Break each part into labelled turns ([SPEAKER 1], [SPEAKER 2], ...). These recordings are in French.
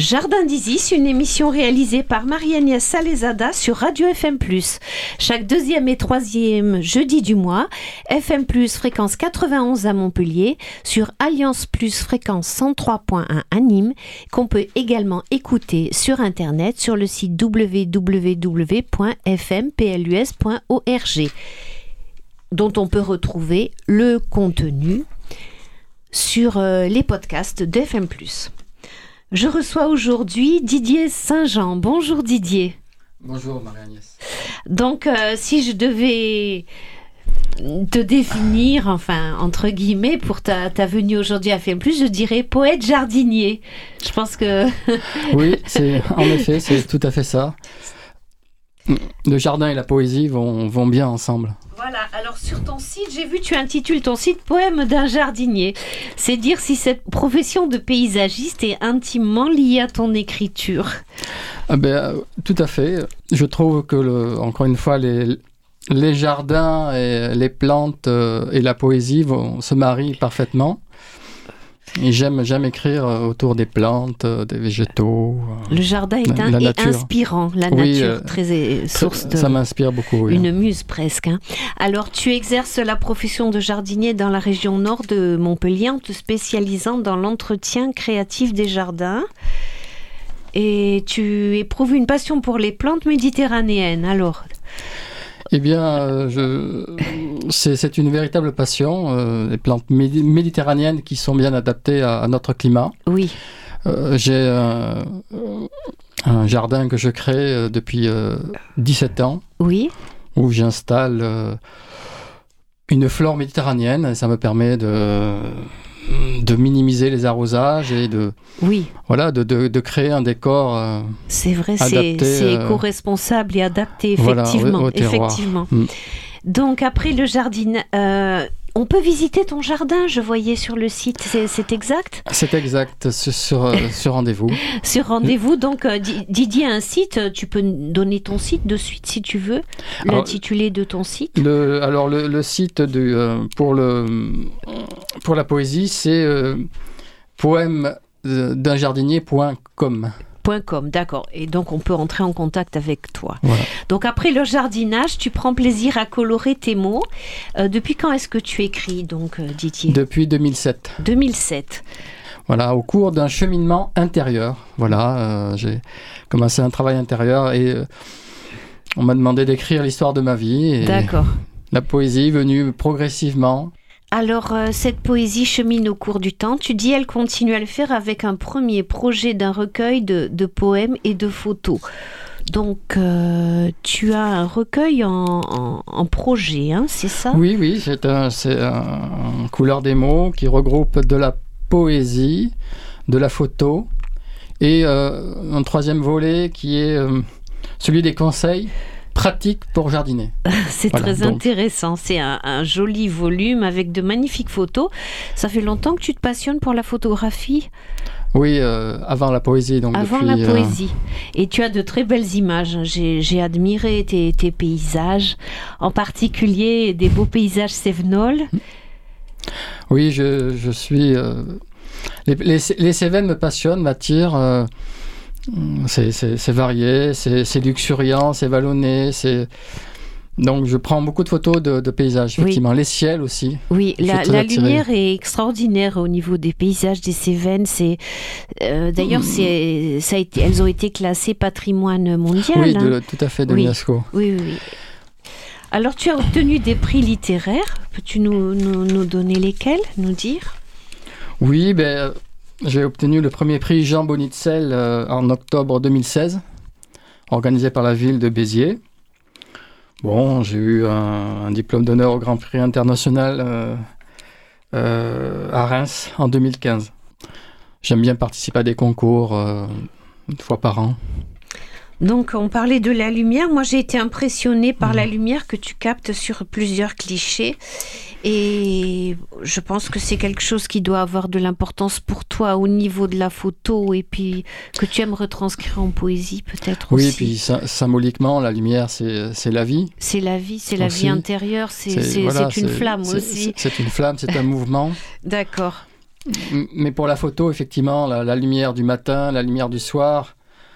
[SPEAKER 1] Jardin d'Isis, une émission réalisée par Marie-Agnès Salezada sur Radio FM+. Chaque deuxième et troisième jeudi du mois, FM+, fréquence 91 à Montpellier, sur Alliance Plus, fréquence 103.1 à Nîmes, qu'on peut également écouter sur Internet sur le site www.fmplus.org, dont on peut retrouver le contenu sur les podcasts d'FM+. Je reçois aujourd'hui Didier Saint-Jean. Bonjour Didier.
[SPEAKER 2] Bonjour Marie-Agnès.
[SPEAKER 1] Donc, si je devais te définir, enfin, entre guillemets, pour ta venue aujourd'hui à FM+, je dirais poète jardinier. Je pense que...
[SPEAKER 2] Oui, en effet, c'est tout à fait ça. Le jardin et la poésie vont bien ensemble.
[SPEAKER 1] Voilà, alors sur ton site, j'ai vu, tu intitules ton site « Poème d'un jardinier ». C'est dire si cette profession de paysagiste est intimement liée à ton écriture.
[SPEAKER 2] Tout à fait. Je trouve que, encore une fois, les jardins et les plantes et la poésie se marient parfaitement. Et j'aime écrire autour des plantes, des végétaux.
[SPEAKER 1] Le jardin est inspirant, la nature, très source de...
[SPEAKER 2] Ça m'inspire beaucoup, oui.
[SPEAKER 1] Une muse presque. Hein. Alors, tu exerces la profession de jardinier dans la région nord de Montpellier en te spécialisant dans l'entretien créatif des jardins. Et tu éprouves une passion pour les plantes méditerranéennes, alors...
[SPEAKER 2] Eh bien, c'est une véritable passion, les plantes méditerranéennes qui sont bien adaptées à notre climat.
[SPEAKER 1] Oui.
[SPEAKER 2] J'ai un jardin que je crée depuis 17 ans.
[SPEAKER 1] Oui.
[SPEAKER 2] Où j'installe une flore méditerranéenne. Et ça me permet de minimiser les arrosages et de créer un décor
[SPEAKER 1] c'est vrai,
[SPEAKER 2] adapté,
[SPEAKER 1] c'est éco-responsable et adapté, effectivement.
[SPEAKER 2] Voilà, au terroir.
[SPEAKER 1] Effectivement. Donc après le jardin, on peut visiter ton jardin, je voyais sur le site, c'est exact ?
[SPEAKER 2] C'est exact, sur rendez-vous.
[SPEAKER 1] Sur rendez-vous, donc Didier a un site, tu peux donner ton site de suite si tu veux, l'intitulé de ton site.
[SPEAKER 2] Le site pour la poésie, c'est poèmedunjardinier.com.
[SPEAKER 1] .com, d'accord. Et donc, on peut entrer en contact avec toi.
[SPEAKER 2] Voilà.
[SPEAKER 1] Donc, après le jardinage, tu prends plaisir à colorer tes mots. Depuis quand est-ce que tu écris, donc, Didier ?
[SPEAKER 2] Depuis 2007.
[SPEAKER 1] 2007.
[SPEAKER 2] Voilà, au cours d'un cheminement intérieur. Voilà, j'ai commencé un travail intérieur et on m'a demandé d'écrire l'histoire de ma vie. Et
[SPEAKER 1] d'accord.
[SPEAKER 2] La poésie est venue progressivement.
[SPEAKER 1] Alors, cette poésie chemine au cours du temps. Tu dis, elle continue à le faire avec un premier projet d'un recueil de poèmes et de photos. Donc, tu as un recueil en projet, hein, c'est ça ?
[SPEAKER 2] Oui, c'est un couleur des mots qui regroupe de la poésie, de la photo et un troisième volet qui est celui des conseils pratique pour jardiner.
[SPEAKER 1] C'est très intéressant. C'est un joli volume avec de magnifiques photos. Ça fait longtemps que tu te passionnes pour la photographie ?
[SPEAKER 2] Oui, avant la poésie. Donc
[SPEAKER 1] avant la poésie. Et tu as de très belles images. J'ai admiré tes paysages, en particulier des beaux paysages cévenols.
[SPEAKER 2] Oui, je suis... Les Cévennes me passionnent, m'attirent. C'est varié, c'est luxuriant, c'est vallonné, donc je prends beaucoup de photos de paysages, effectivement. Oui. Les ciels aussi.
[SPEAKER 1] Oui, la lumière est extraordinaire au niveau des paysages des Cévennes. D'ailleurs, elles ont été classées patrimoine mondial.
[SPEAKER 2] Oui, tout à fait, de l'UNESCO.
[SPEAKER 1] Oui. Alors, tu as obtenu des prix littéraires. Peux-tu nous donner lesquels, nous dire ?
[SPEAKER 2] Oui, j'ai obtenu le premier prix Jean Bonitzel en octobre 2016, organisé par la ville de Béziers. Bon, j'ai eu un diplôme d'honneur au Grand Prix international à Reims en 2015. J'aime bien participer à des concours une fois par an.
[SPEAKER 1] Donc, on parlait de la lumière. Moi, j'ai été impressionnée par la lumière que tu captes sur plusieurs clichés. Et je pense que c'est quelque chose qui doit avoir de l'importance pour toi au niveau de la photo et puis que tu aimes retranscrire en poésie peut-être aussi.
[SPEAKER 2] Oui, et puis symboliquement, la lumière, c'est la vie.
[SPEAKER 1] C'est la vie, c'est la vie intérieure, c'est une flamme aussi.
[SPEAKER 2] C'est une flamme, c'est un mouvement.
[SPEAKER 1] D'accord.
[SPEAKER 2] Mais pour la photo, effectivement, la lumière du matin, la lumière du soir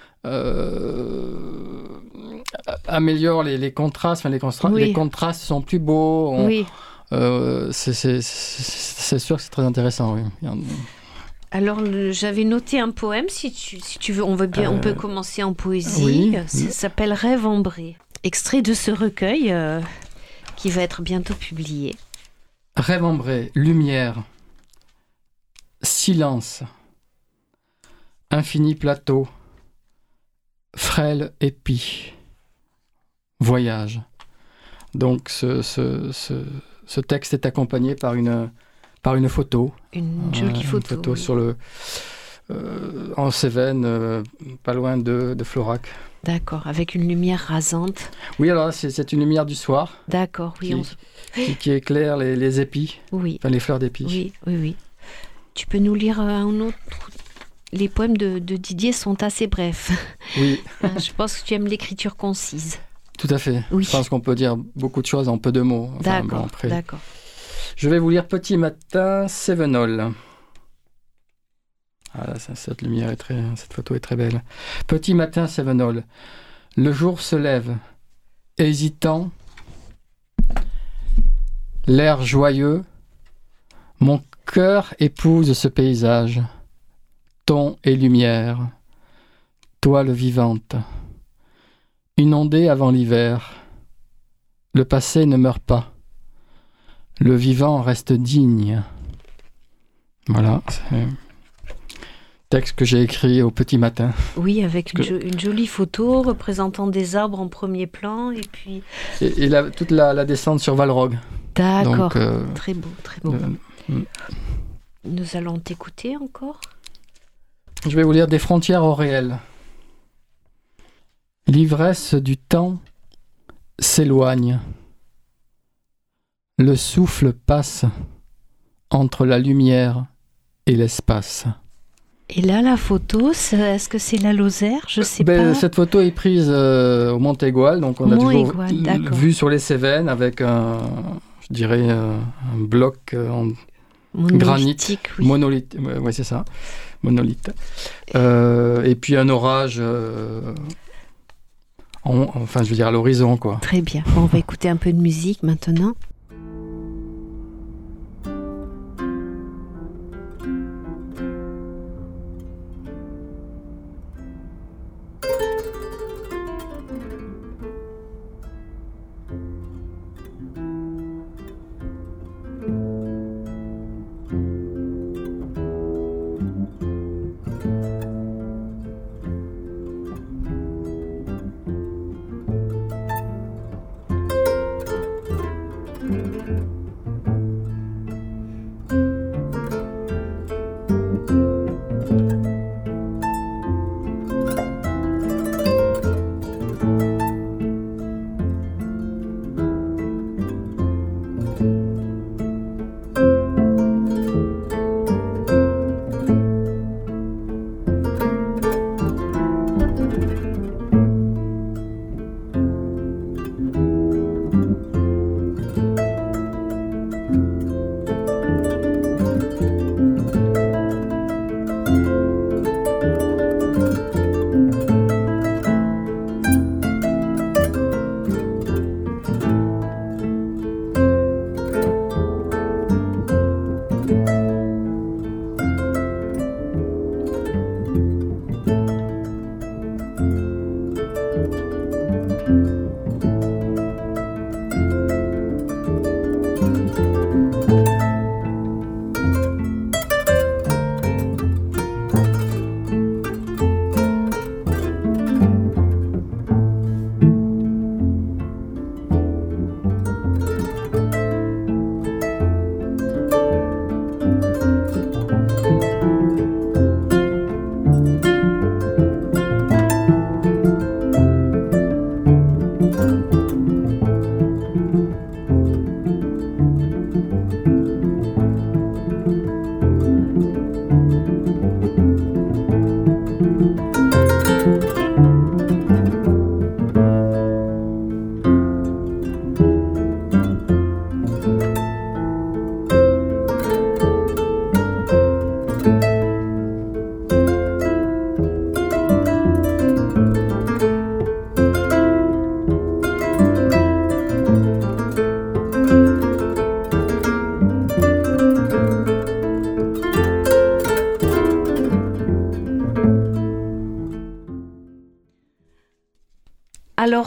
[SPEAKER 2] améliore les contrastes. Enfin, les contrastes sont plus beaux.
[SPEAKER 1] Oui.
[SPEAKER 2] C'est sûr que c'est très intéressant. Oui.
[SPEAKER 1] Alors, j'avais noté un poème, si tu veux, on peut commencer en poésie.
[SPEAKER 2] Oui.
[SPEAKER 1] Ça s'appelle Rêve ambré. Extrait de ce recueil qui va être bientôt publié.
[SPEAKER 2] Rêve ambré, lumière, silence, infini plateau, frêle épi, voyage. Donc, ce texte est accompagné par une photo.
[SPEAKER 1] Une jolie photo.
[SPEAKER 2] Une photo
[SPEAKER 1] oui.
[SPEAKER 2] sur en Cévennes, pas loin de Florac.
[SPEAKER 1] D'accord, avec une lumière rasante.
[SPEAKER 2] Oui, alors c'est une lumière du soir.
[SPEAKER 1] D'accord, oui.
[SPEAKER 2] Qui éclaire les épis,
[SPEAKER 1] oui.
[SPEAKER 2] Enfin les fleurs d'épis.
[SPEAKER 1] Oui. Tu peux nous lire un autre. Les poèmes de Didier sont assez brefs.
[SPEAKER 2] Oui.
[SPEAKER 1] Je pense que tu aimes l'écriture concise.
[SPEAKER 2] Tout à fait.
[SPEAKER 1] Oui.
[SPEAKER 2] Je pense qu'on peut dire beaucoup de choses en peu de mots. Enfin,
[SPEAKER 1] d'accord, d'accord.
[SPEAKER 2] Je vais vous lire Petit matin, Cévenol. Ah là, cette photo est très belle. Petit matin, Cévenol. Le jour se lève, hésitant, l'air joyeux. Mon cœur épouse ce paysage, ton et lumière, toile vivante. Inondée avant l'hiver, le passé ne meurt pas. Le vivant reste digne. Voilà, c'est un texte que j'ai écrit au petit matin.
[SPEAKER 1] Oui, avec une jolie photo représentant des arbres en premier plan et puis...
[SPEAKER 2] Et toute la descente sur Valrog.
[SPEAKER 1] D'accord, très beau, très beau. Nous allons t'écouter encore.
[SPEAKER 2] Je vais vous lire Des frontières au réel. L'ivresse du temps s'éloigne. Le souffle passe entre la lumière et l'espace.
[SPEAKER 1] Et là, la photo, est-ce que c'est la Lozère? Je sais pas.
[SPEAKER 2] Cette photo est prise au Mont-Égual, donc on a toujours vu sur les Cévennes avec un bloc en granit, monolithe. Oui, c'est ça, monolithe. Et puis un orage, à l'horizon, quoi.
[SPEAKER 1] Très bien. On va écouter un peu de musique maintenant.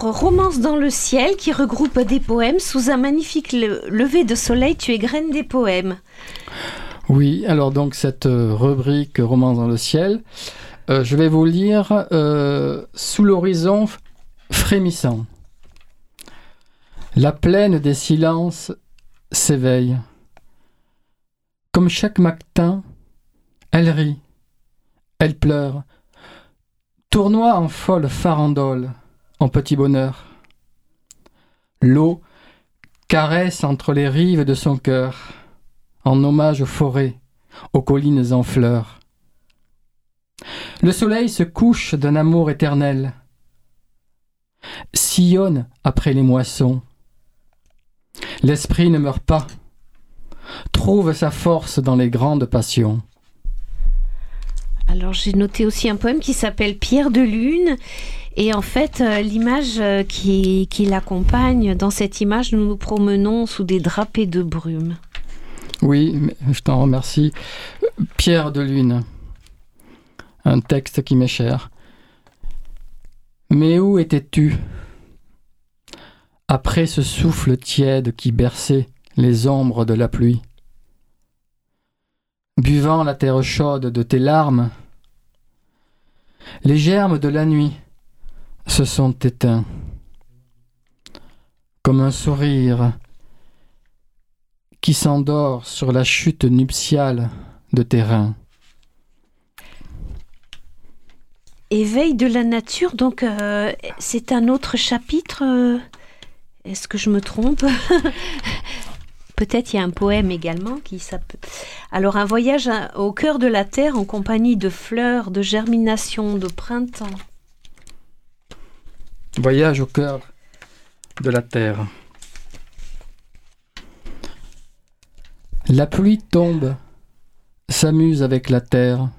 [SPEAKER 1] Romance dans le ciel, qui regroupe des poèmes sous un magnifique lever de soleil, tu égrènes des poèmes.
[SPEAKER 2] Oui, alors donc cette rubrique Romance dans le ciel, je vais vous lire Sous l'horizon frémissant. La plaine des silences s'éveille. Comme chaque matin, elle rit, elle pleure, tournoie en folle farandole, en petit bonheur. L'eau caresse entre les rives de son cœur, en hommage aux forêts, aux collines en fleurs. Le soleil se couche d'un amour éternel, sillonne après les moissons. L'esprit ne meurt pas, trouve sa force dans les grandes passions.
[SPEAKER 1] Alors j'ai noté aussi un poème qui s'appelle Pierre de lune, et en fait l'image qui l'accompagne, dans cette image nous nous promenons sous des drapés de brume.
[SPEAKER 2] Oui, je t'en remercie. Pierre de lune, un texte qui m'est cher. Mais où étais-tu après ce souffle tiède qui berçait les ombres de la pluie? Buvant la terre chaude de tes larmes, les germes de la nuit se sont éteints, comme un sourire qui s'endort sur la chute nuptiale de tes reins.
[SPEAKER 1] Éveil de la nature, donc c'est un autre chapitre. Est-ce que je me trompe? Peut-être il y a un poème également qui s'appelle... Alors, un voyage au cœur de la terre en compagnie de fleurs, de germination, de printemps.
[SPEAKER 2] Voyage au cœur de la terre. La pluie tombe, s'amuse avec la terre.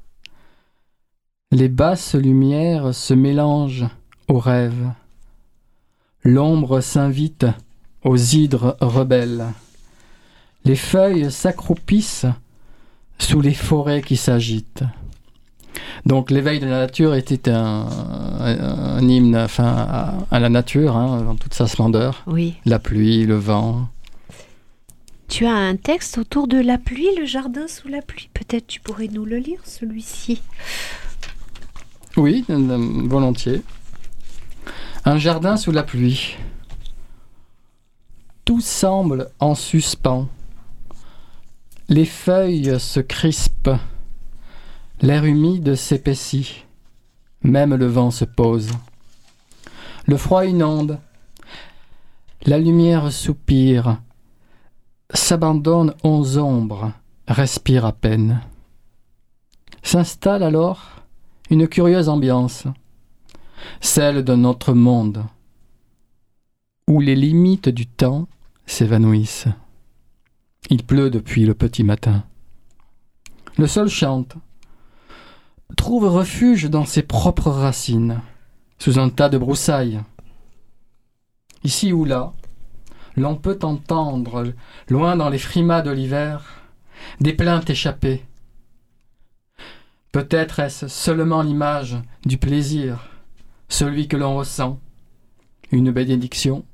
[SPEAKER 2] Les basses lumières se mélangent aux rêves. L'ombre s'invite aux hydres rebelles. Les feuilles s'accroupissent sous les forêts qui s'agitent. Donc l'éveil de la nature était un hymne à la nature, dans toute sa splendeur.
[SPEAKER 1] Oui.
[SPEAKER 2] La pluie, le vent.
[SPEAKER 1] Tu as un texte autour de la pluie, le jardin sous la pluie. Peut-être tu pourrais nous le lire, celui-ci.
[SPEAKER 2] Oui, volontiers. Un jardin sous la pluie. Tout semble en suspens. Les feuilles se crispent. L'air humide s'épaissit. Même le vent se pose. Le froid inonde. La lumière soupire. S'abandonne aux ombres. Respire à peine. S'installe alors une curieuse ambiance. Celle d'un autre monde, où les limites du temps s'évanouissent. Il pleut depuis le petit matin. Le sol chante, trouve refuge dans ses propres racines, sous un tas de broussailles. Ici ou là, l'on peut entendre, loin dans les frimas de l'hiver, des plaintes échappées. Peut-être est-ce seulement l'image du plaisir, celui que l'on ressent, une bénédiction.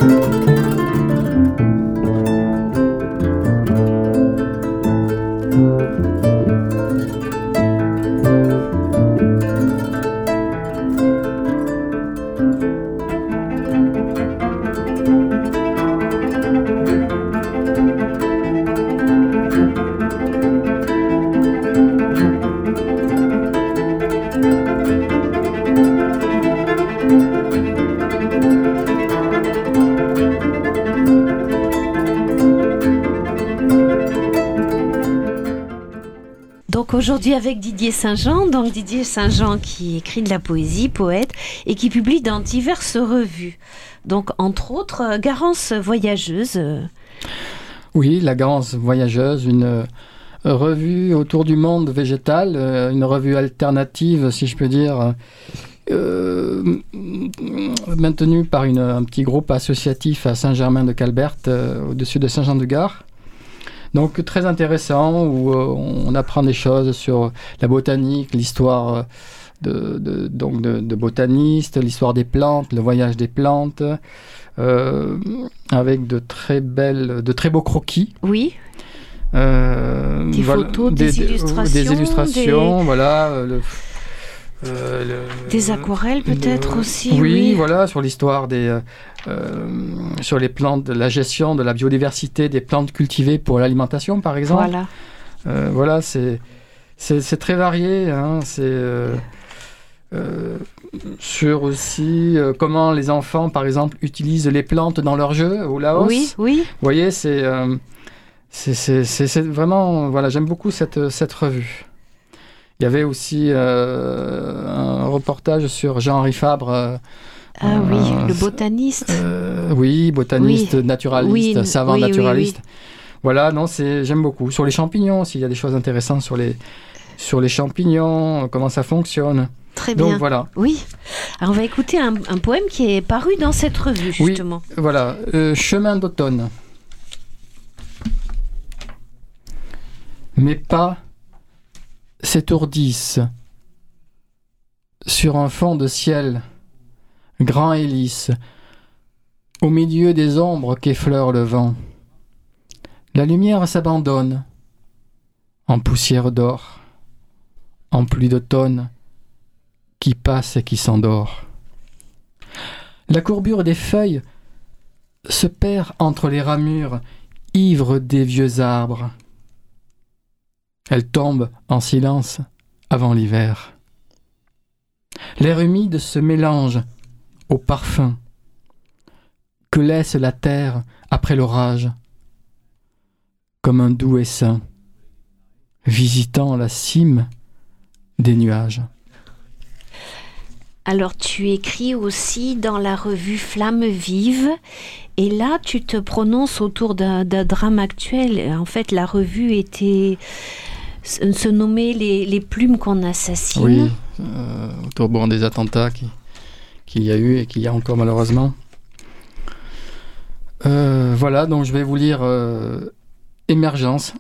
[SPEAKER 1] Donc aujourd'hui avec Didier Saint-Jean, Didier Saint-Jean qui écrit de la poésie, poète, et qui publie dans diverses revues. Donc entre autres, Garance Voyageuse.
[SPEAKER 2] Oui, la Garance Voyageuse, une revue autour du monde végétal, une revue alternative, si je peux dire, maintenue par un petit groupe associatif à Saint-Germain-de-Calberte, au-dessus de Saint-Jean-de-Gard. Donc très intéressant, où on apprend des choses sur la botanique, l'histoire de botanistes, l'histoire des plantes, le voyage des plantes, avec de très beaux croquis.
[SPEAKER 1] Oui. Des photos, des illustrations,
[SPEAKER 2] voilà.
[SPEAKER 1] Des aquarelles peut-être aussi.
[SPEAKER 2] Oui, voilà, sur l'histoire sur les plantes, la gestion de la biodiversité des plantes cultivées pour l'alimentation, par exemple.
[SPEAKER 1] Voilà.
[SPEAKER 2] Voilà, c'est très varié. Hein, sur aussi comment les enfants, par exemple, utilisent les plantes dans leurs jeux au Laos.
[SPEAKER 1] Oui, oui.
[SPEAKER 2] Vous voyez, c'est vraiment... Voilà, j'aime beaucoup cette revue. Il y avait aussi un reportage sur Jean-Henri Fabre.
[SPEAKER 1] Oui, le botaniste.
[SPEAKER 2] Oui, botaniste, oui. Naturaliste, oui, savant naturaliste. Oui. Voilà, non, j'aime beaucoup. Sur les champignons aussi, il y a des choses intéressantes sur les champignons, comment ça fonctionne.
[SPEAKER 1] Très bien.
[SPEAKER 2] Donc voilà.
[SPEAKER 1] Oui. Alors on va écouter un poème qui est paru dans cette revue, justement.
[SPEAKER 2] Oui, voilà. Chemin d'automne. Mes pas s'étourdissent sur un fond de ciel grand et lisse, au milieu des ombres qu'effleure le vent. La lumière s'abandonne en poussière d'or, en pluie d'automne qui passe et qui s'endort. La courbure des feuilles se perd entre les ramures ivres des vieux arbres. Elle tombe en silence avant l'hiver. L'air humide se mélange au parfum que laisse la terre après l'orage, comme un doux essaim visitant la cime des nuages.
[SPEAKER 1] Alors tu écris aussi dans la revue Flamme Vive, et là tu te prononces autour d'un drame actuel. En fait, la revue se nommait les plumes qu'on assassine.
[SPEAKER 2] Oui, autour des attentats qu'il y a eu et qu'il y a encore malheureusement. Voilà, donc je vais vous lire Émergence.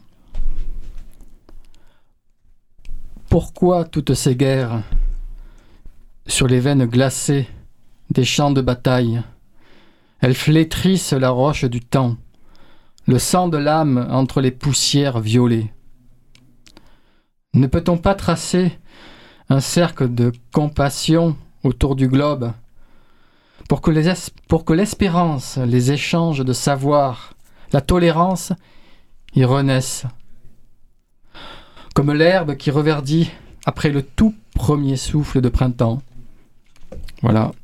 [SPEAKER 2] Pourquoi toutes ces guerres sur les veines glacées des champs de bataille? Elles flétrissent la roche du temps, le sang de l'âme entre les poussières violées. Ne peut-on pas tracer un cercle de compassion autour du globe pour que l'espérance, les échanges de savoir, la tolérance y renaissent, comme l'herbe qui reverdit après le tout premier souffle de printemps. Voilà.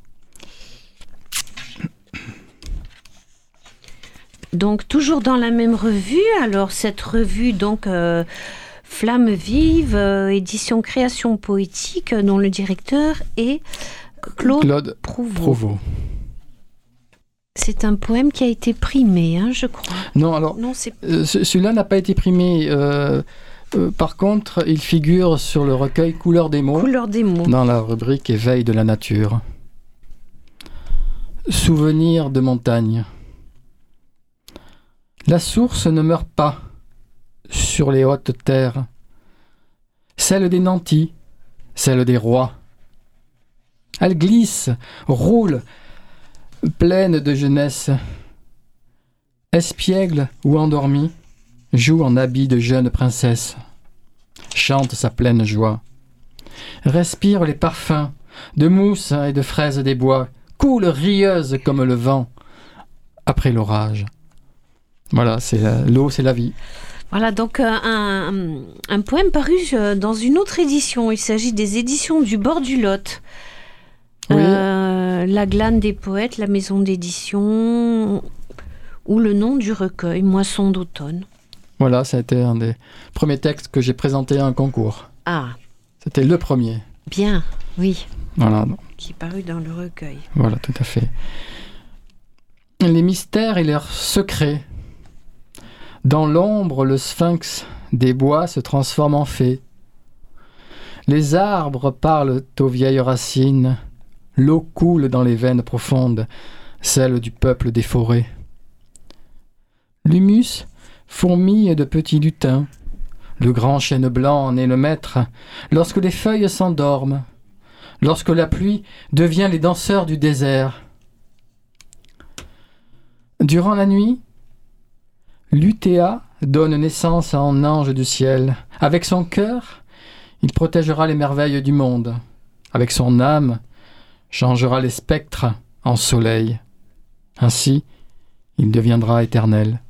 [SPEAKER 1] Donc toujours dans la même revue, alors cette revue donc Flamme Vive, édition Création Poétique, dont le directeur est Claude Prouveau. C'est un poème qui a été primé, je crois.
[SPEAKER 2] Non, alors celui-là n'a pas été primé. Par contre, il figure sur le recueil Couleur des mots, dans la rubrique Éveil de la nature. Souvenir de montagne. La source ne meurt pas sur les hautes terres, celle des nantis, celle des rois. Elle glisse, roule, pleine de jeunesse, espiègle ou endormie, joue en habit de jeune princesse, chante sa pleine joie, respire les parfums de mousse et de fraises des bois, coule rieuse comme le vent après l'orage. Voilà, l'eau, c'est la vie.
[SPEAKER 1] Voilà, donc un poème paru dans une autre édition. Il s'agit des éditions du Bord du Lot.
[SPEAKER 2] Oui.
[SPEAKER 1] La glane des poètes, la maison d'édition, ou le nom du recueil, Moisson d'automne.
[SPEAKER 2] Voilà, ça a été un des premiers textes que j'ai présenté à un concours.
[SPEAKER 1] Ah.
[SPEAKER 2] C'était le premier.
[SPEAKER 1] Bien, oui.
[SPEAKER 2] Voilà.
[SPEAKER 1] Qui est paru dans le recueil.
[SPEAKER 2] Voilà, tout à fait. Les mystères et leurs secrets. Dans l'ombre, le sphinx des bois se transforme en fée. Les arbres parlent aux vieilles racines. L'eau coule dans les veines profondes, celle du peuple des forêts. L'humus fourmille de petits lutins. Le grand chêne blanc en est le maître. Lorsque les feuilles s'endorment, lorsque la pluie devient les danseurs du désert. Durant la nuit, l'Uthéa donne naissance à un ange du ciel. Avec son cœur, il protégera les merveilles du monde. Avec son âme, changera les spectres en soleil. Ainsi, il deviendra éternel.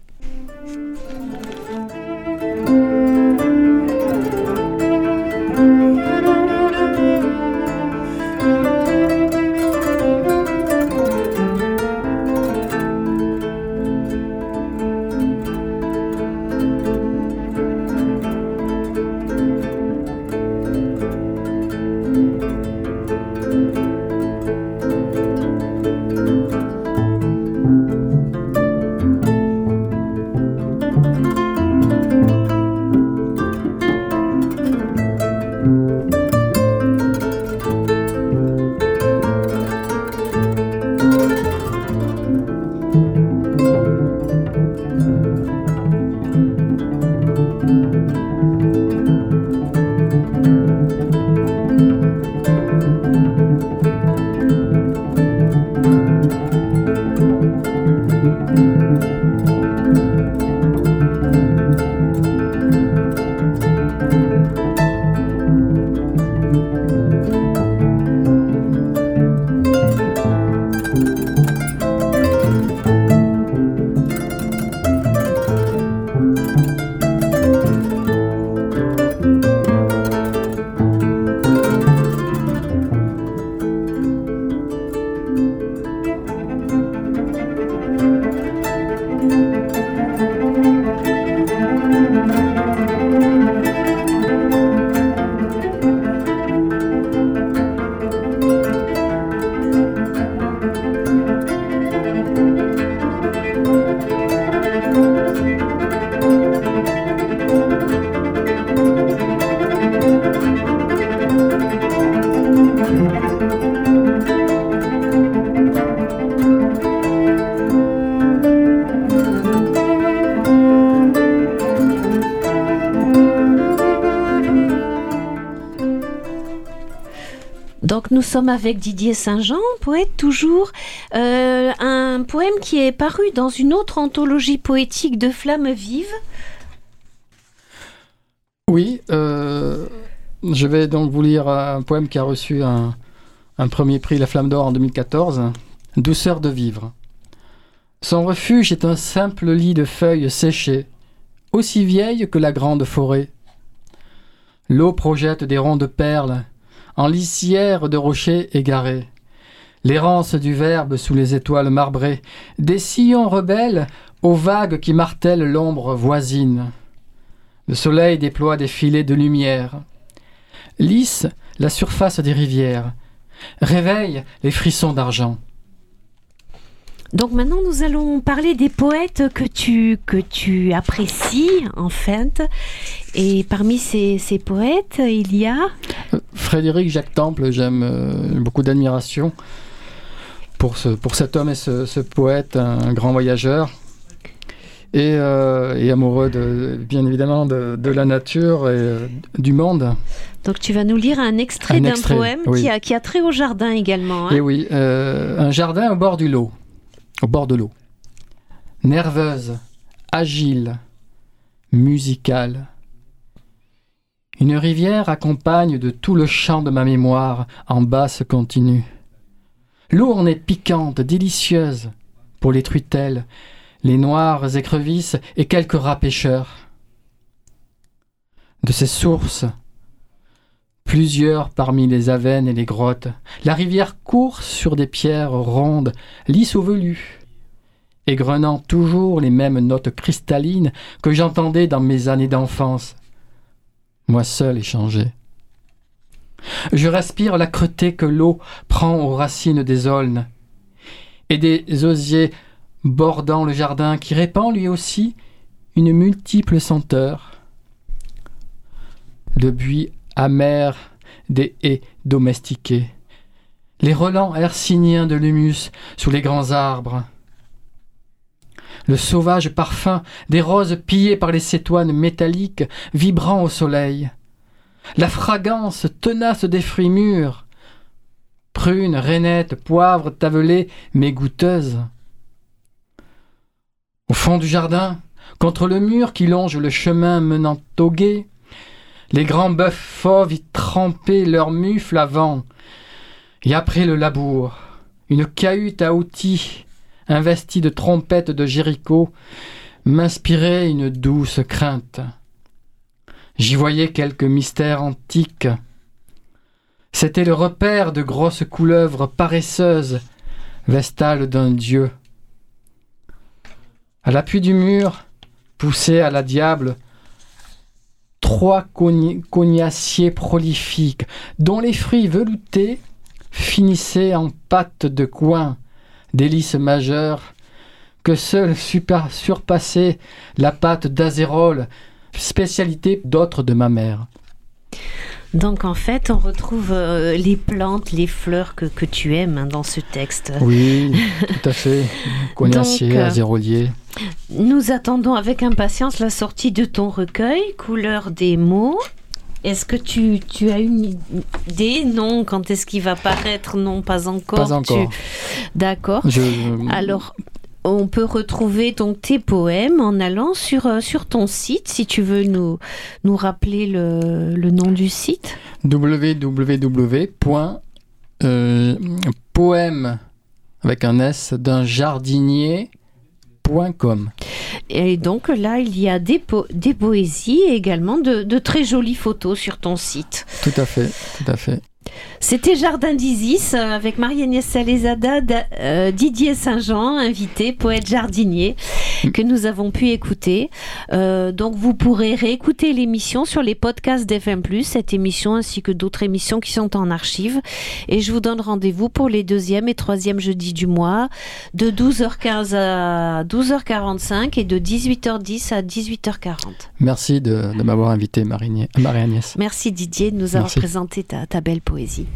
[SPEAKER 1] Donc nous sommes avec Didier Saint-Jean, poète toujours, un poème qui est paru dans une autre anthologie poétique de Flammes vives.
[SPEAKER 2] Oui, je vais donc vous lire un poème qui a reçu un premier prix La Flamme d'Or en 2014, Douceur de vivre. Son refuge est un simple lit de feuilles séchées, aussi vieille que la grande forêt. L'eau projette des ronds de perles en lisière de rochers égarés. L'errance du verbe sous les étoiles marbrées, des sillons rebelles aux vagues qui martèlent l'ombre voisine. Le soleil déploie des filets de lumière, lisse la surface des rivières, réveille les frissons d'argent.
[SPEAKER 1] Donc maintenant, nous allons parler des poètes que tu apprécies, en fait. Et parmi ces poètes, il y a...
[SPEAKER 2] Frédéric Jacques Temple, j'aime beaucoup d'admiration pour cet homme et ce poète, un grand voyageur. Et amoureux, bien évidemment, de la nature et du monde.
[SPEAKER 1] Donc tu vas nous lire un extrait d'un poème oui. qui a trait au jardin également. Hein.
[SPEAKER 2] Et oui, un jardin au bord de l'eau. nerveuse, agile, musicale. Une rivière accompagne de tout le chant de ma mémoire en basse continue. Lourde et piquante, délicieuse, pour les truitelles, les noires écrevisses et quelques rats pêcheurs. De ces sources, plusieurs parmi les avennes et les grottes, la rivière court sur des pierres rondes, lisses ou velues, égrenant toujours les mêmes notes cristallines que j'entendais dans mes années d'enfance. Moi seul ai changé. Je respire l'âcreté que l'eau prend aux racines des aulnes et des osiers bordant le jardin qui répand lui aussi une multiple senteur. Le buis amer des haies domestiquées, les relents hercyniens de l'humus sous les grands arbres, le sauvage parfum des roses pillées par les cétoines métalliques vibrant au soleil, la fragrance tenace des fruits mûrs, prunes, rainettes, poivres tavelés mais goûteuses. Au fond du jardin, contre le mur qui longe le chemin menant au gué, les grands bœufs fauves y trempaient leurs mufles avant, et après le labour, une cahute à outils investie de trompettes de Jéricho m'inspirait une douce crainte. J'y voyais quelques mystères antiques. C'était le repère de grosses couleuvres paresseuses, vestales d'un dieu. À l'appui du mur, poussés à la diable, 3 cognaciers prolifiques, dont les fruits veloutés finissaient en pâte de coin, délice majeure, que seule surpassait la pâte d'azérole, spécialité d'autres de ma mère.
[SPEAKER 1] Donc en fait, on retrouve les plantes, les fleurs que tu aimes dans ce texte.
[SPEAKER 2] Oui, tout à fait. Cognacier, azérolier.
[SPEAKER 1] Nous attendons avec impatience la sortie de ton recueil, Couleur des mots. Est-ce que tu as une idée? Non. Quand est-ce qu'il va paraître? Non, pas encore.
[SPEAKER 2] Pas encore.
[SPEAKER 1] D'accord. Alors, on peut retrouver donc tes poèmes en allant sur ton site, si tu veux nous rappeler le nom du site.
[SPEAKER 2] www.poème avec un S d'un jardinier.com.
[SPEAKER 1] Et donc là, il y a des poésies et également de très jolies photos sur ton site.
[SPEAKER 2] Tout à fait, tout à fait.
[SPEAKER 1] C'était Jardin d'Isis avec Marie-Agnès Salezada, Didier Saint-Jean, invité, poète jardinier, que nous avons pu écouter. Donc vous pourrez réécouter l'émission sur les podcasts d'FM+, cette émission ainsi que d'autres émissions qui sont en archive. Et je vous donne rendez-vous pour les 2e et 3e jeudis du mois, de 12h15 à 12h45 et de 18h10 à 18h40.
[SPEAKER 2] Merci de m'avoir invité, Marie-Agnès.
[SPEAKER 1] Merci Didier de nous avoir présenté ta belle poésie.